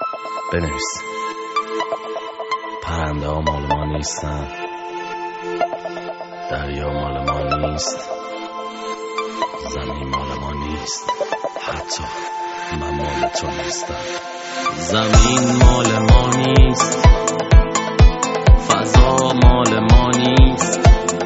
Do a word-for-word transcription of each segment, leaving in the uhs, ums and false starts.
بنویس. پرنده ها مال ما نیستن، دریا مال ما نیست، زمین مال ما نیست، حتی من مال تو نیستم. زمین مال ما نیست، فضا مال ما نیست،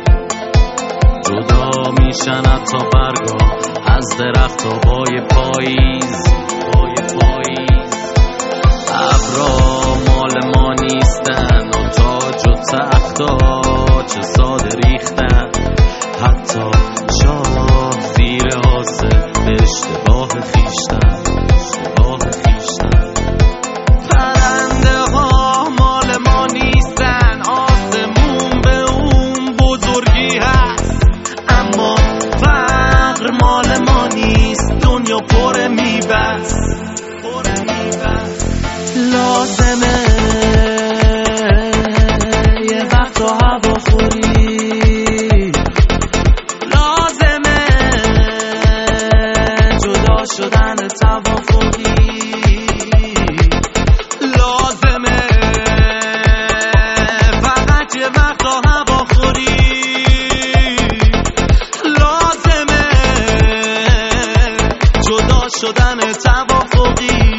جدا میشن حتی برگا از درخت و بای پاییز. بای پاییز ابرا مال ما نیستن و تاج و تختا چه ساده ریختن، حتی شاه زیر حاسه به اشتباه خیشتن. اشتباه خیشتن پرنده ها مال ما نیستن، آسمون به اون بزرگی هست، اما فقر مال ما نیست، دنیا پر میبست. پر میبست لازمه یه وقت و هواخوری، لازمه جدا شدن توافقی، لازمه فقط یه وقت و هواخوری، لازمه جدا شدن توافقی.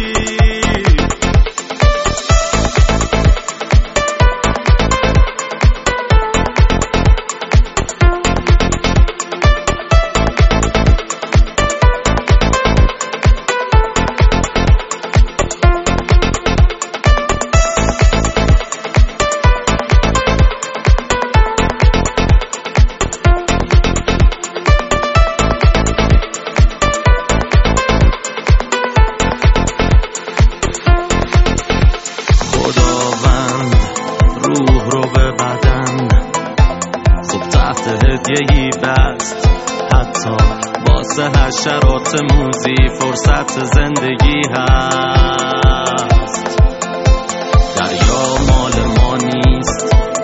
هدیه‌ای بست، حتی واسه حشرات موزی فرصت زندگی هست. دریا مال ما نیست،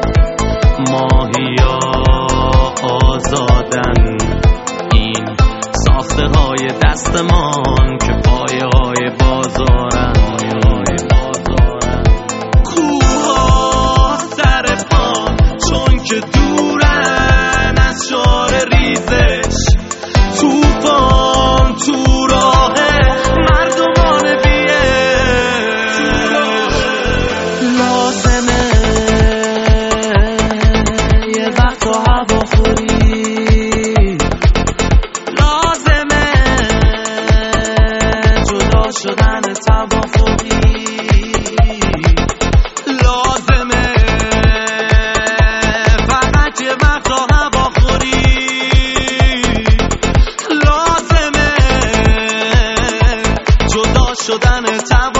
ماهیا آزادن، این ساخته های دستمان که پایه های بازارن. کوها سر پام چون که دورن از شعار ریزش، توفان تو راه مردمان بیه، لازمه یه وقت و هواخوری، لازمه جدا شدن توافقی، لازمه فقط یه وقت و هواخوری، لازمه جدا شدن توافقی.